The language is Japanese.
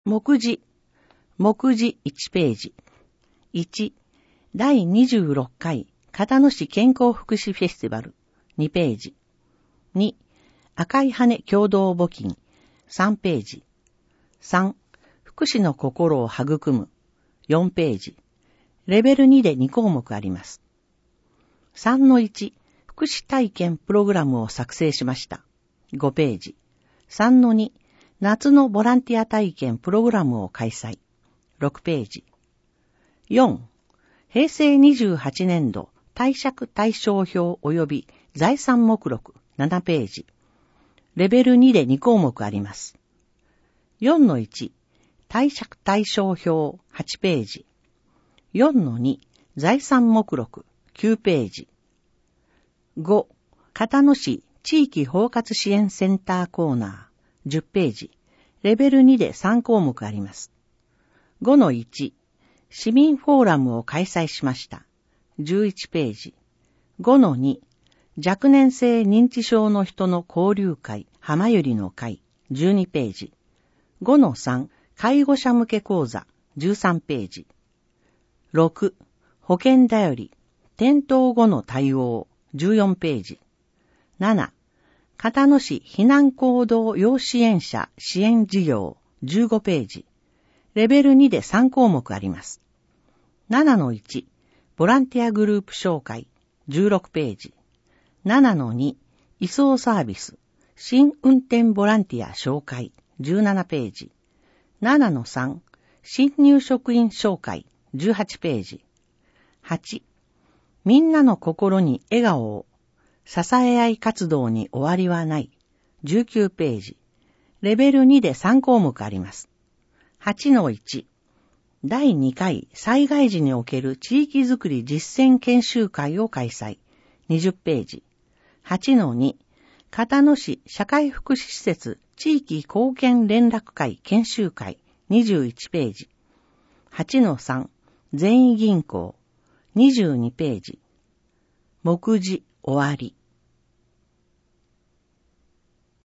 目次1ページ。1、第26回片野市健康福祉フェスティバル2ページ。2、赤い羽共同募金3ページ。3、福祉の心を育む4ページ。レベル2で2項目あります。3-1、福祉体験プログラムを作成しました。5ページ。3-2、夏のボランティア体験プログラムを開催。6ページ。4、平成28年度貸借対照表及び財産目録7ページ。レベル2で2項目あります。4-1、貸借対照表8ページ。4-2、財産目録9ページ。5、片野市地域包括支援センターコーナー10ページ。レベル2で3項目あります。5-1、市民フォーラムを開催しました。11ページ。5-2、若年性認知症の人の交流会浜ゆりの会12ページ。5-3、介護者向け講座13ページ。6、保険だより転倒後の対応14ページ。7、片野市避難行動要支援者支援事業15ページ。レベル2で3項目あります。7-1、ボランティアグループ紹介16ページ。7-2、移送サービス新運転ボランティア紹介17ページ。7-3、新入職員紹介18ページ。8、みんなの心に笑顔を支え合い活動に終わりはない19ページ。レベル2で3項目あります。8-1、第2回災害時における地域づくり実践研修会を開催20ページ。8-2、片野市社会福祉施設地域貢献連絡会研修会21ページ。8-3、全員銀行22ページ。目次終わり。